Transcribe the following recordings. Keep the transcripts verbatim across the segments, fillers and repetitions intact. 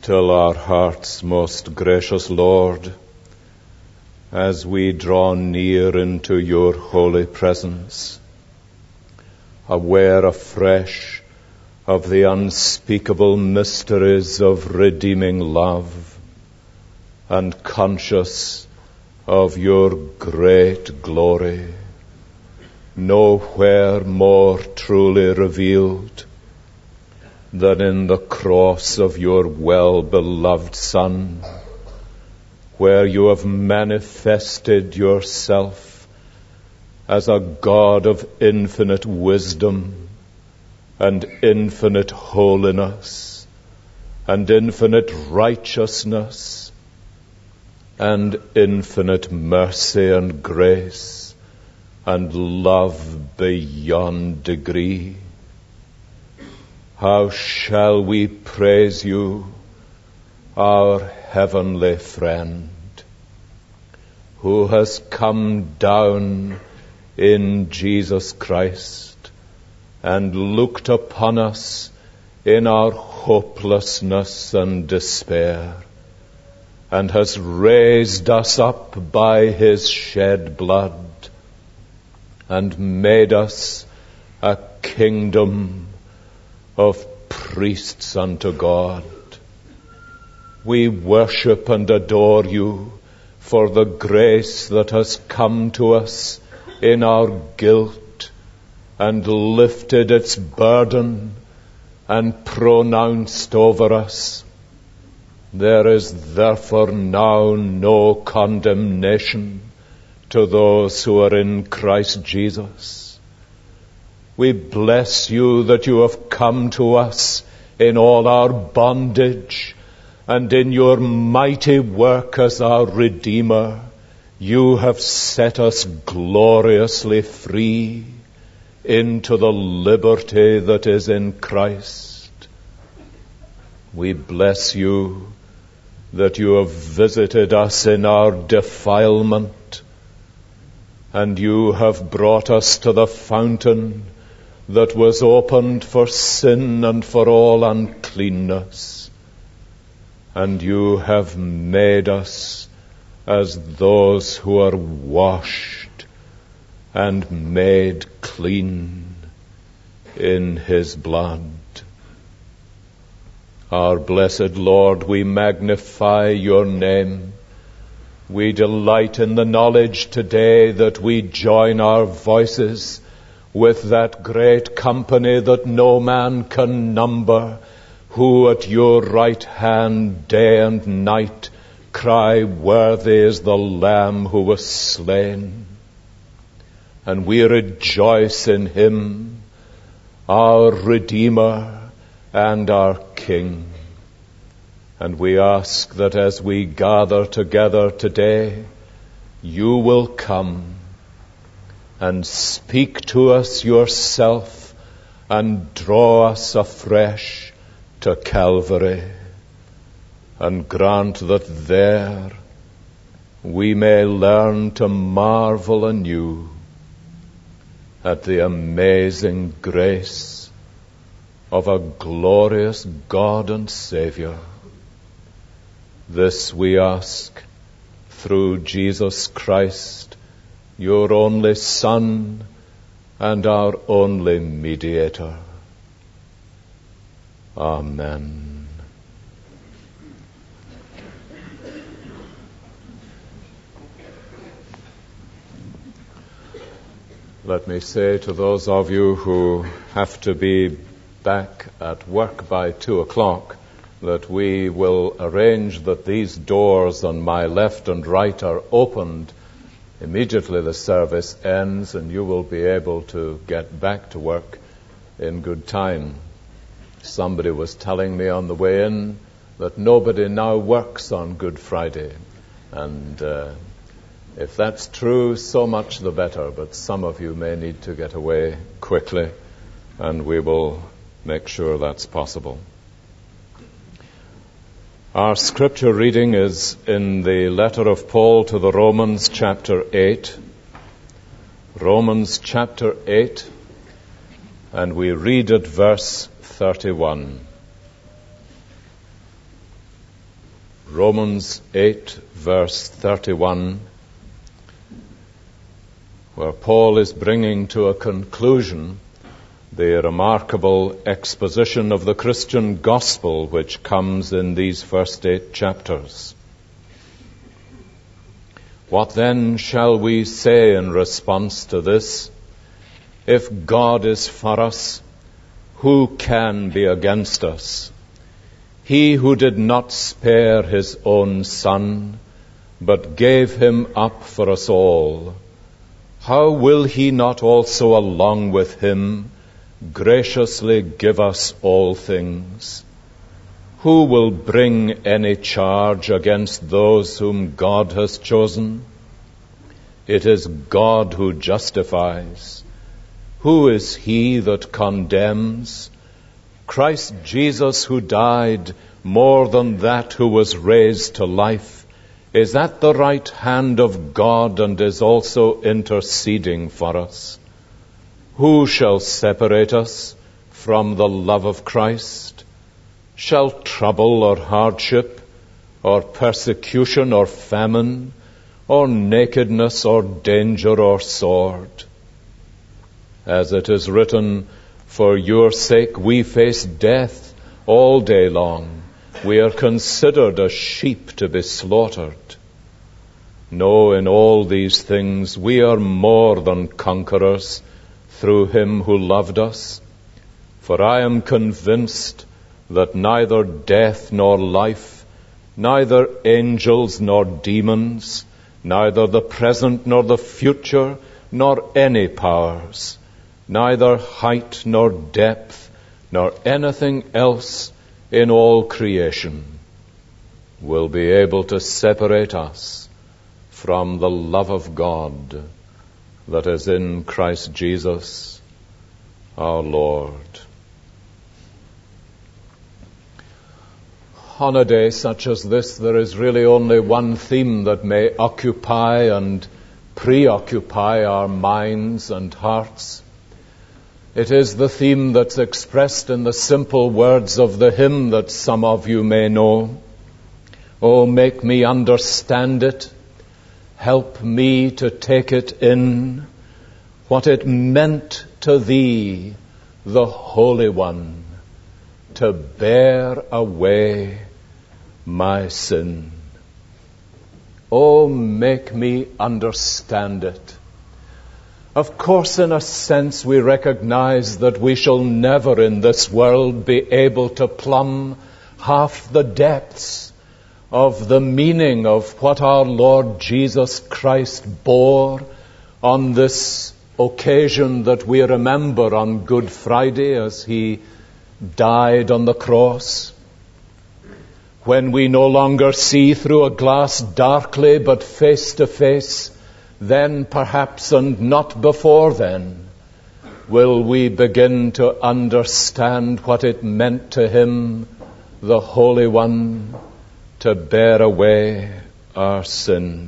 Still our hearts, most gracious Lord, as we draw near into your holy presence, aware afresh of the unspeakable mysteries of redeeming love, and conscious of your great glory, nowhere more truly revealed than in the cross of your well-beloved Son, where you have manifested yourself as a God of infinite wisdom and infinite holiness and infinite righteousness and infinite mercy and grace and love beyond degree. How shall we praise you, our heavenly friend, who has come down in Jesus Christ and looked upon us in our hopelessness and despair, and has raised us up by his shed blood and made us a kingdom of priests unto God. We worship and adore you for the grace that has come to us in our guilt and lifted its burden and pronounced over us, there is therefore now no condemnation to those who are in Christ Jesus. We bless you that you have come to us in all our bondage, and in your mighty work as our Redeemer, you have set us gloriously free into the liberty that is in Christ. We bless you that you have visited us in our defilement, and you have brought us to the fountain that was opened for sin and for all uncleanness. And you have made us as those who are washed and made clean in his blood. Our blessed Lord, we magnify your name. We delight in the knowledge today that we join our voices with that great company that no man can number, who at your right hand day and night cry, worthy is the Lamb who was slain. And we rejoice in him, our Redeemer and our King. And we ask that as we gather together today, you will come and speak to us yourself and draw us afresh to Calvary, and grant that there we may learn to marvel anew at the amazing grace of a glorious God and Savior. This we ask through Jesus Christ, your only Son and our only mediator. Amen. Let me say to those of you who have to be back at work by two o'clock that we will arrange that these doors on my left and right are opened immediately the service ends, and you will be able to get back to work in good time. Somebody was telling me on the way in that nobody now works on Good Friday. And uh, if that's true, so much the better. But some of you may need to get away quickly, and we will make sure that's possible. Our scripture reading is in the letter of Paul to the Romans, chapter eight. Romans chapter eight, and we read at verse thirty-one. Romans eight, verse thirty-one, where Paul is bringing to a conclusion the remarkable exposition of the Christian gospel which comes in these first eight chapters. What then shall we say in response to this? If God is for us, who can be against us? He who did not spare his own Son, but gave him up for us all, how will he not also along with him graciously give us all things? Who will bring any charge against those whom God has chosen? It is God who justifies. Who is he that condemns? Christ Jesus, who died, more than that, who was raised to life, is at the right hand of God and is also interceding for us. Who shall separate us from the love of Christ? Shall trouble or hardship, or persecution or famine, or nakedness or danger or sword? As it is written, for your sake we face death all day long. We are considered as sheep to be slaughtered. No, in all these things we are more than conquerors through him who loved us. For I am convinced that neither death nor life, neither angels nor demons, neither the present nor the future, nor any powers, neither height nor depth, nor anything else in all creation will be able to separate us from the love of God that is in Christ Jesus our Lord. On a day such as this, there is really only one theme that may occupy and preoccupy our minds and hearts. It is the theme that's expressed in the simple words of the hymn that some of you may know. Oh, make me understand it. Help me to take it in, what it meant to thee, the Holy One, to bear away my sin. Oh, make me understand it. Of course, in a sense, we recognize that we shall never in this world be able to plumb half the depths of the meaning of what our Lord Jesus Christ bore on this occasion that we remember on Good Friday as he died on the cross. When we no longer see through a glass darkly but face to face, then perhaps, and not before then, will we begin to understand what it meant to him, the Holy One, to bear away our sin.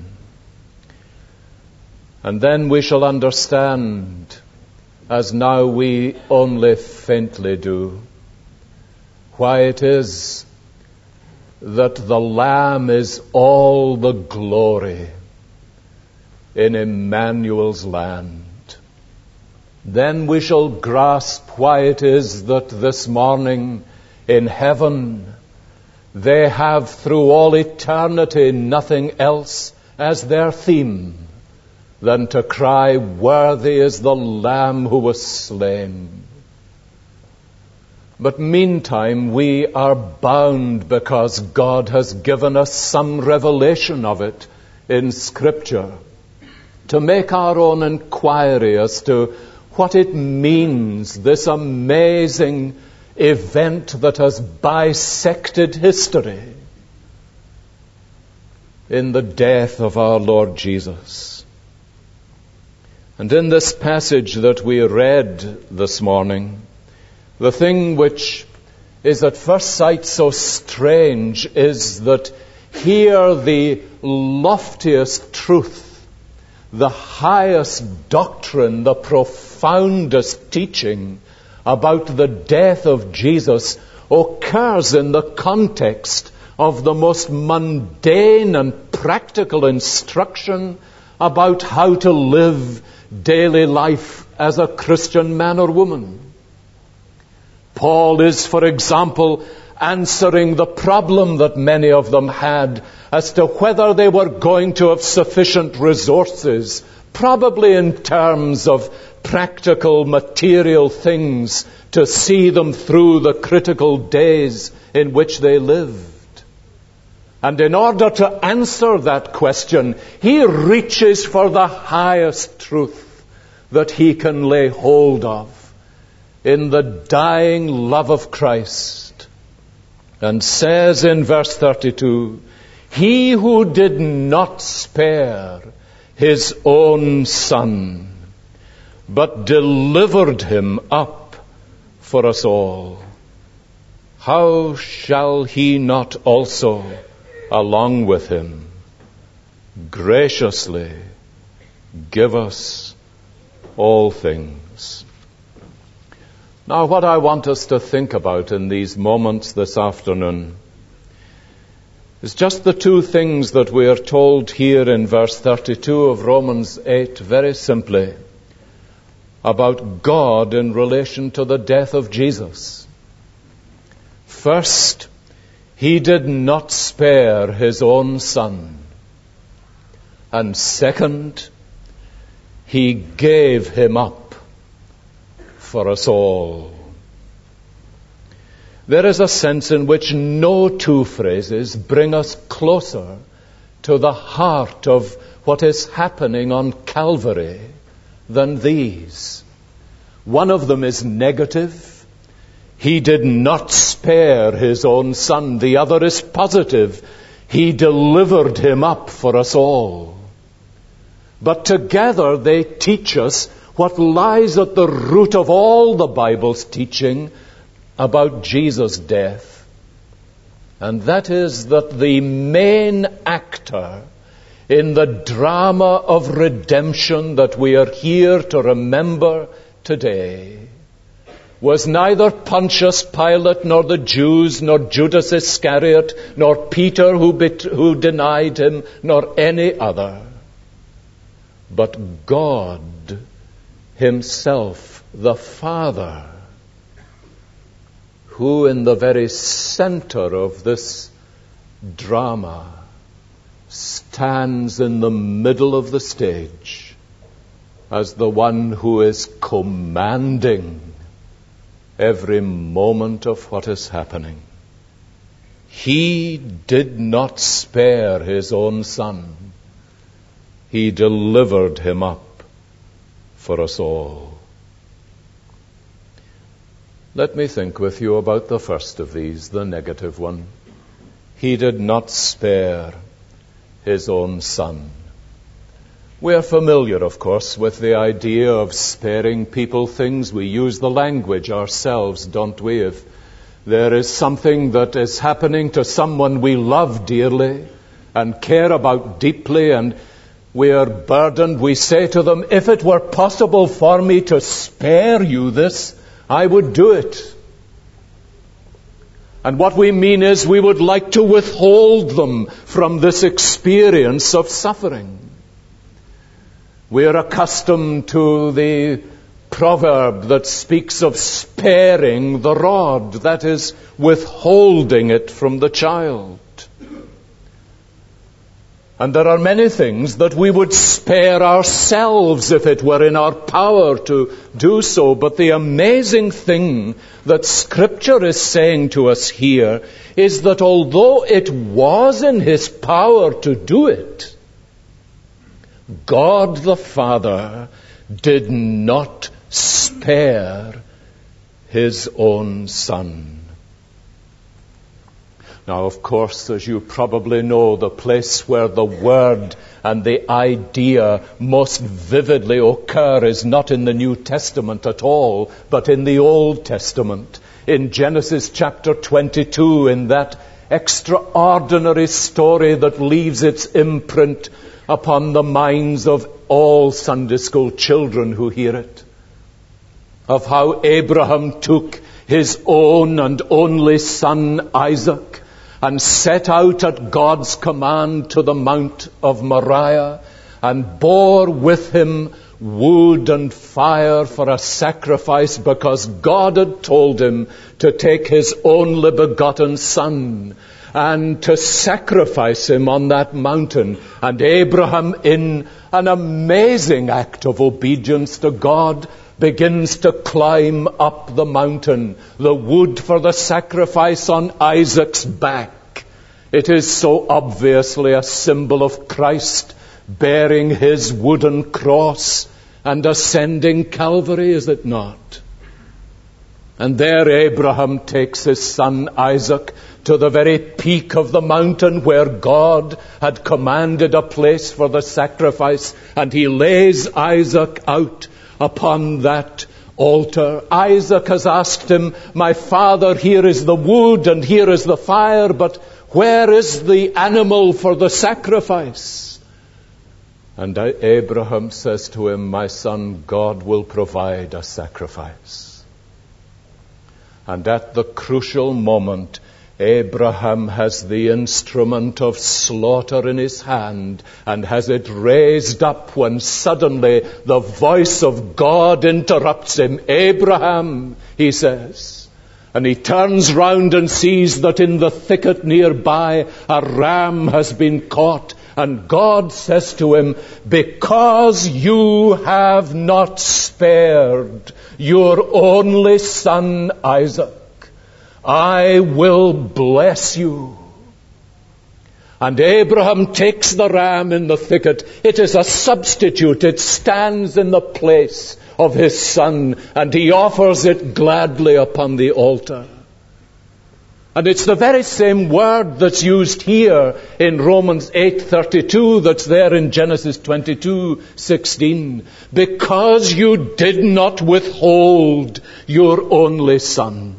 And then we shall understand, as now we only faintly do, why it is that the Lamb is all the glory in Emmanuel's land. Then we shall grasp why it is that this morning in heaven they have through all eternity nothing else as their theme than to cry, worthy is the Lamb who was slain. But meantime we are bound, because God has given us some revelation of it in Scripture, to make our own inquiry as to what it means, this amazing event that has bisected history in the death of our Lord Jesus. And in this passage that we read this morning, the thing which is at first sight so strange is that here the loftiest truth, the highest doctrine, the profoundest teaching about the death of Jesus occurs in the context of the most mundane and practical instruction about how to live daily life as a Christian man or woman. Paul is, for example, answering the problem that many of them had as to whether they were going to have sufficient resources, probably in terms of practical material things, to see them through the critical days in which they lived. And in order to answer that question, he reaches for the highest truth that he can lay hold of in the dying love of Christ, and says in verse thirty-two, he who did not spare his own Son, but delivered him up for us all, how shall he not also, along with him, graciously give us all things? Now, what I want us to think about in these moments this afternoon is just the two things that we are told here in verse thirty-two of Romans eight, very simply, about God in relation to the death of Jesus. First, he did not spare his own Son. And second, he gave him up for us all. There is a sense in which no two phrases bring us closer to the heart of what is happening on Calvary than these. One of them is negative. He did not spare his own Son. The other is positive. He delivered him up for us all. But together they teach us what lies at the root of all the Bible's teaching about Jesus' death. And that is that the main actor in the drama of redemption that we are here to remember today was neither Pontius Pilate, nor the Jews, nor Judas Iscariot, nor Peter who, bet- who denied him, nor any other, but God himself, the Father, who in the very center of this drama stands in the middle of the stage as the one who is commanding every moment of what is happening. He did not spare his own Son. He delivered him up for us all. Let me think with you about the first of these, the negative one. He did not spare his own Son. We are familiar, of course, with the idea of sparing people things. We use the language ourselves, don't we? If there is something that is happening to someone we love dearly and care about deeply, and we are burdened, we say to them, if it were possible for me to spare you this, I would do it. And what we mean is we would like to withhold them from this experience of suffering. We are accustomed to the proverb that speaks of sparing the rod, that is, withholding it from the child. And there are many things that we would spare ourselves if it were in our power to do so. But the amazing thing that Scripture is saying to us here is that although it was in His power to do it, God the Father did not spare His own Son. Now, of course, as you probably know, the place where the word and the idea most vividly occur is not in the New Testament at all, but in the Old Testament. In Genesis chapter twenty-two, in that extraordinary story that leaves its imprint upon the minds of all Sunday school children who hear it, of how Abraham took his own and only son Isaac and set out at God's command to the Mount of Moriah, and bore with him wood and fire for a sacrifice, because God had told him to take his only begotten son and to sacrifice him on that mountain. And Abraham, in an amazing act of obedience to God, begins to climb up the mountain, the wood for the sacrifice on Isaac's back. It is so obviously a symbol of Christ bearing his wooden cross and ascending Calvary, is it not? And there Abraham takes his son Isaac to the very peak of the mountain where God had commanded a place for the sacrifice, and he lays Isaac out upon that altar. Isaac has asked him, "My father, here is the wood and here is the fire, but where is the animal for the sacrifice?" And Abraham says to him, "My son, God will provide a sacrifice." And at the crucial moment, Abraham has the instrument of slaughter in his hand and has it raised up when suddenly the voice of God interrupts him. "Abraham," he says. And he turns round and sees that in the thicket nearby a ram has been caught. And God says to him, "Because you have not spared your only son Isaac, I will bless you." And Abraham takes the ram in the thicket. It is a substitute. It stands in the place of his son, and he offers it gladly upon the altar. And it's the very same word that's used here in Romans eight thirty-two that's there in Genesis twenty-two sixteen. "Because you did not withhold your only son."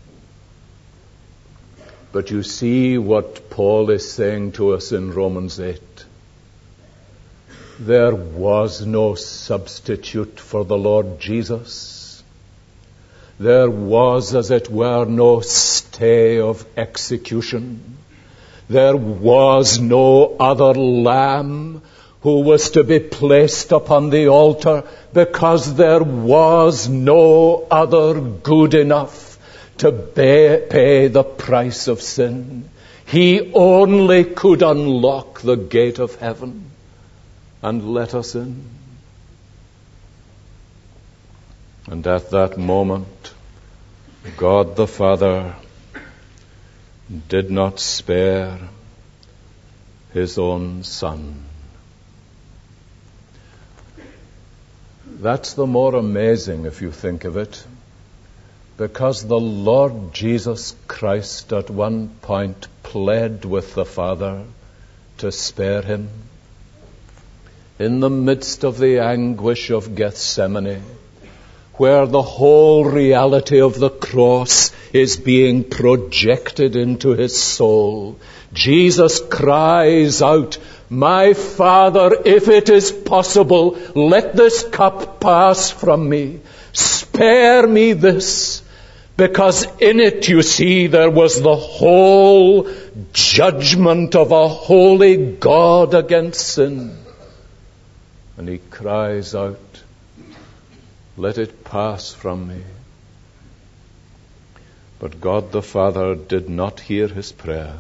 But you see what Paul is saying to us in Romans eight. There was no substitute for the Lord Jesus. There was, as it were, no stay of execution. There was no other lamb who was to be placed upon the altar, because there was no other good enough to pay, pay the price of sin. He only could unlock the gate of heaven and let us in. And at that moment, God the Father did not spare his own Son. That's the more amazing if you think of it, because the Lord Jesus Christ at one point pled with the Father to spare him. In the midst of the anguish of Gethsemane, where the whole reality of the cross is being projected into his soul, Jesus cries out, "My Father, if it is possible, let this cup pass from me. Spare me this." Because in it, you see, there was the whole judgment of a holy God against sin. And he cries out, "Let it pass from me." But God the Father did not hear his prayer.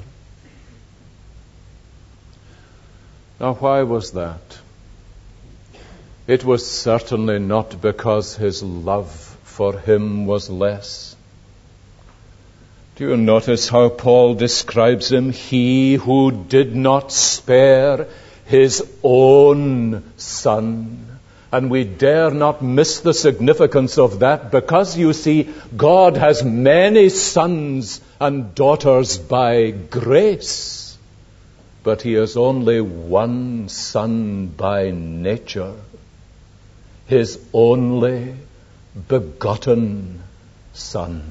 Now, why was that? It was certainly not because his love for him was less. Do you notice how Paul describes him? He who did not spare his own son. And we dare not miss the significance of that, because, you see, God has many sons and daughters by grace, but he has only one son by nature, his only begotten Son.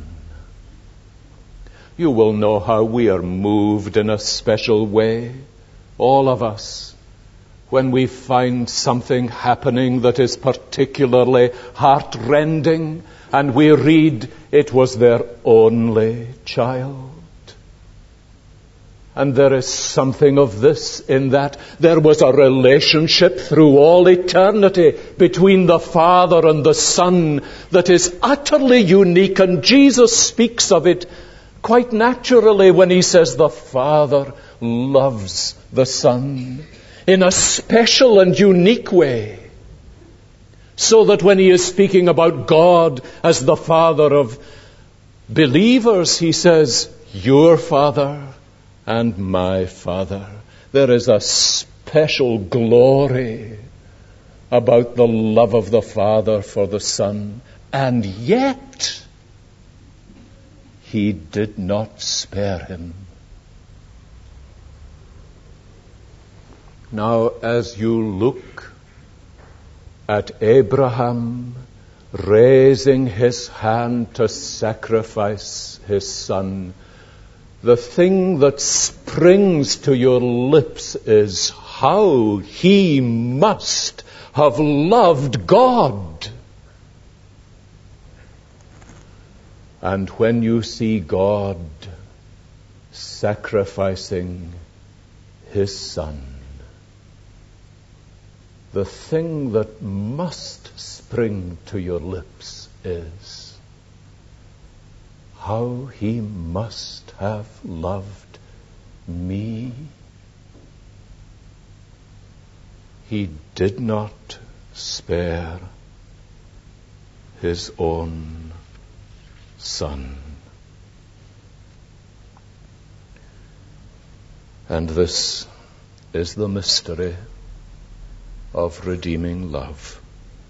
You will know how we are moved in a special way, all of us, when we find something happening that is particularly heart-rending, and we read it was their only child. And there is something of this in that there was a relationship through all eternity between the Father and the Son that is utterly unique, and Jesus speaks of it quite naturally when he says the Father loves the Son in a special and unique way. So that when he is speaking about God as the Father of believers, he says, your Father and my Father. There is a special glory about the love of the Father for the Son. And yet, he did not spare him. Now, as you look at Abraham raising his hand to sacrifice his son, the thing that springs to your lips is how he must have loved God. And when you see God sacrificing his son, the thing that must spring to your lips is how he must have loved me. He did not spare his own son. And this is the mystery of redeeming love.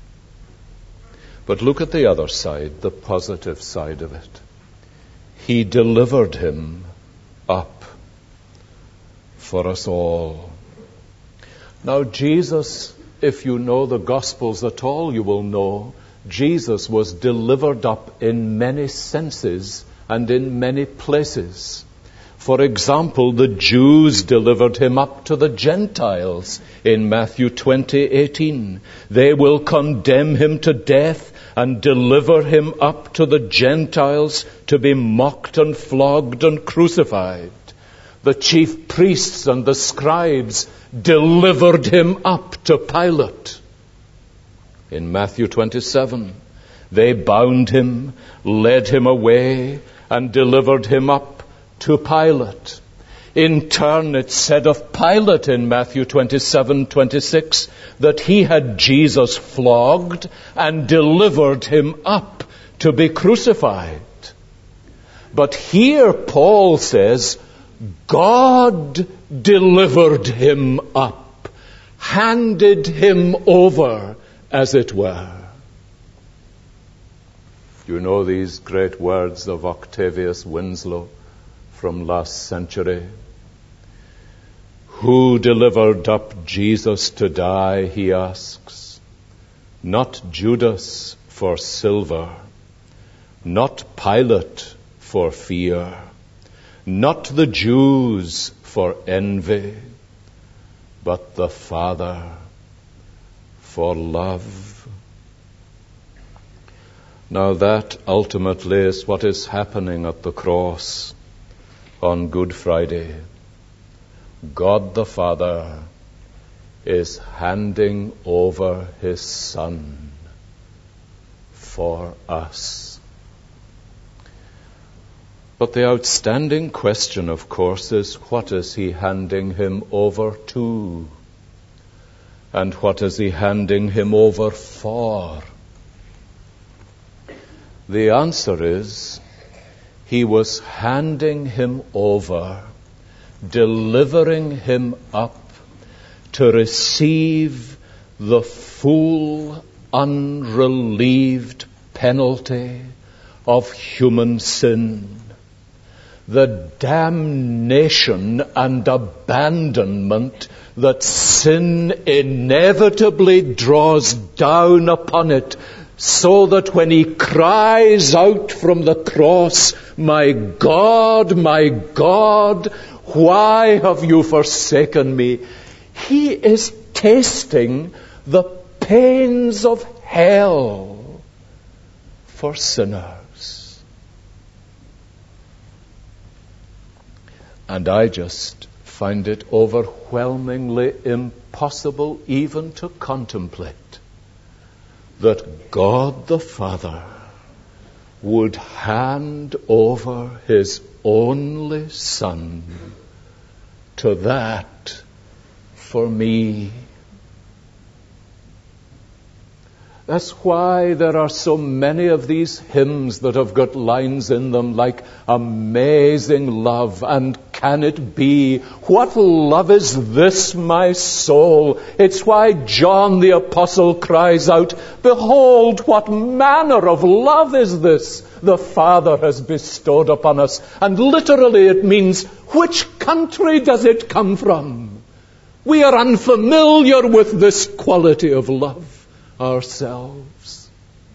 But look at the other side, the positive side of it. He delivered him up for us all. Now Jesus, if you know the Gospels at all, you will know Jesus was delivered up in many senses and in many places. For example, the Jews delivered him up to the Gentiles in Matthew twenty eighteen. They will condemn him to death and deliver him up to the Gentiles to be mocked and flogged and crucified. The chief priests and the scribes delivered him up to Pilate. In Matthew twenty-seven, they bound him, led him away, and delivered him up to Pilate. In turn, it said of Pilate in Matthew twenty-seven twenty-six that he had Jesus flogged and delivered him up to be crucified. But here Paul says, God delivered him up, handed him over, as it were. You know these great words of Octavius Winslow from last century. Who delivered up Jesus to die, he asks. Not Judas for silver, not Pilate for fear, not the Jews for envy, but the Father for love. Now that ultimately is what is happening at the cross on Good Friday. God the Father is handing over his Son for us. But the outstanding question, of course, is what is he handing him over to? And what is he handing him over for? The answer is, he was handing him over, delivering him up to receive the full, unrelieved penalty of human sin, the damnation and abandonment that sin inevitably draws down upon it, so that when he cries out from the cross, "My God, my God, why have you forsaken me?" he is tasting the pains of hell for sinners. And I just find it overwhelmingly impossible even to contemplate that God the Father would hand over his only Son to that for me. That's why there are so many of these hymns that have got lines in them like amazing love and can it be? What love is this, my soul? It's why John the Apostle cries out, behold, what manner of love is this the Father has bestowed upon us. And literally it means, which country does it come from? We are unfamiliar with this quality of love ourselves.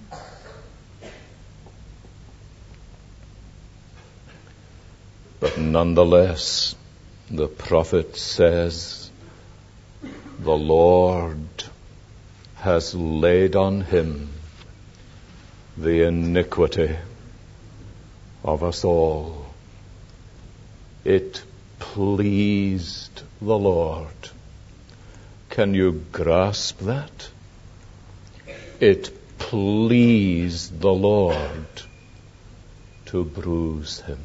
But nonetheless, the prophet says, the Lord has laid on him the iniquity of us all. It pleased the Lord. Can you grasp that? It pleased the Lord to bruise him.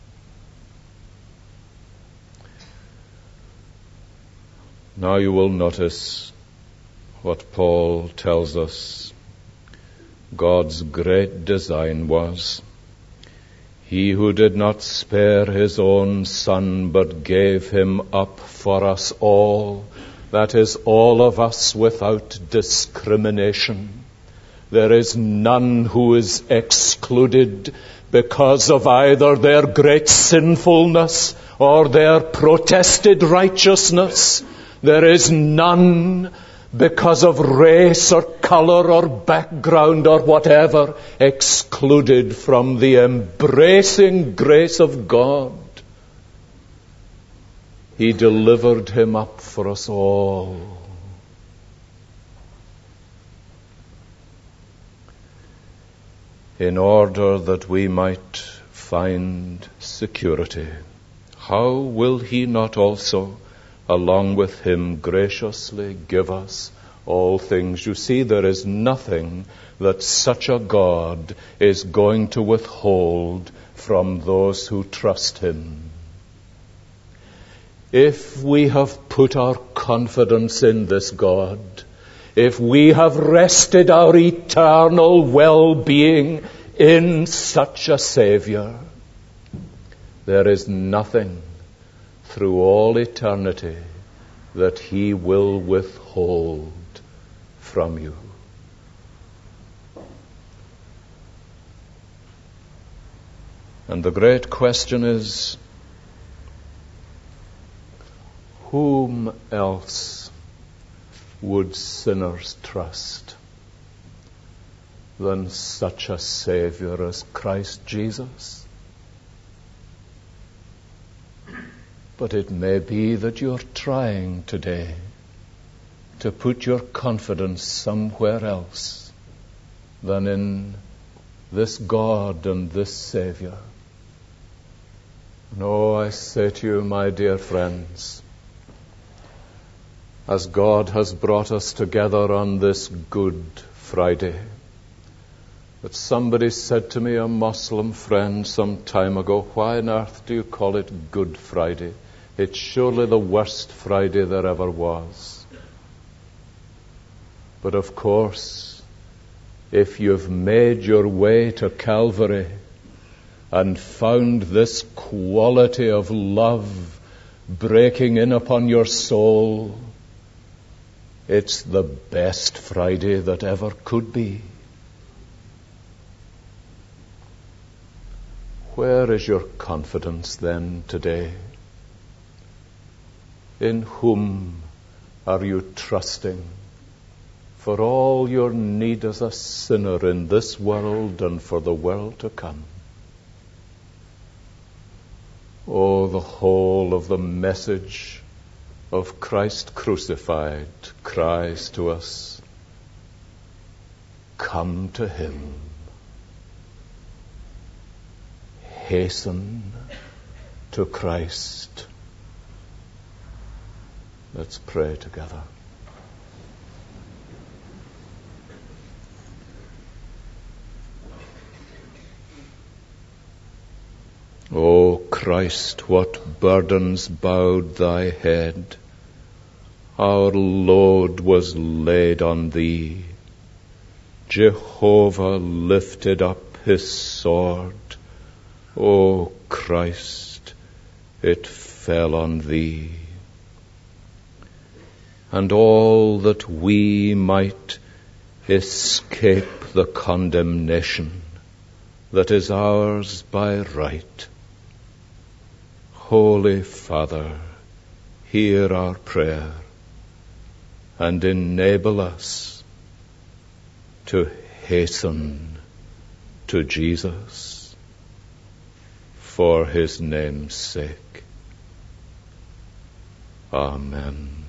Now you will notice what Paul tells us God's great design was. He who did not spare his own Son, but gave him up for us all, that is, all of us without discrimination. There is none who is excluded because of either their great sinfulness or their protested righteousness. There is none because of race or color or background or whatever excluded from the embracing grace of God. He delivered him up for us all. In order that we might find security. How will he not also, along with him, graciously give us all things? You see, there is nothing that such a God is going to withhold from those who trust him. If we have put our confidence in this God, if we have rested our eternal well-being in such a Savior, there is nothing through all eternity that he will withhold from you. And the great question is, whom else would sinners trust than such a Savior as Christ Jesus? But it may be that you're trying today to put your confidence somewhere else than in this God and this Savior. No, I say to you, my dear friends, as God has brought us together on this Good Friday, that somebody said to me, a Muslim friend some time ago, why on earth do you call it Good Friday? It's surely the worst Friday there ever was. But of course, if you've made your way to Calvary and found this quality of love breaking in upon your soul, it's the best Friday that ever could be. Where is your confidence then today? In whom are you trusting for all your need as a sinner in this world and for the world to come? Oh, the whole of the message of Christ crucified cries to us, come to him. Hasten to Christ. Let's pray together. O Christ, what burdens bowed thy head! Our load was laid on thee. Jehovah lifted up his sword. O Christ, it fell on thee. And all that we might escape the condemnation that is ours by right. Holy Father, hear our prayer and enable us to hasten to Jesus for his name's sake. Amen.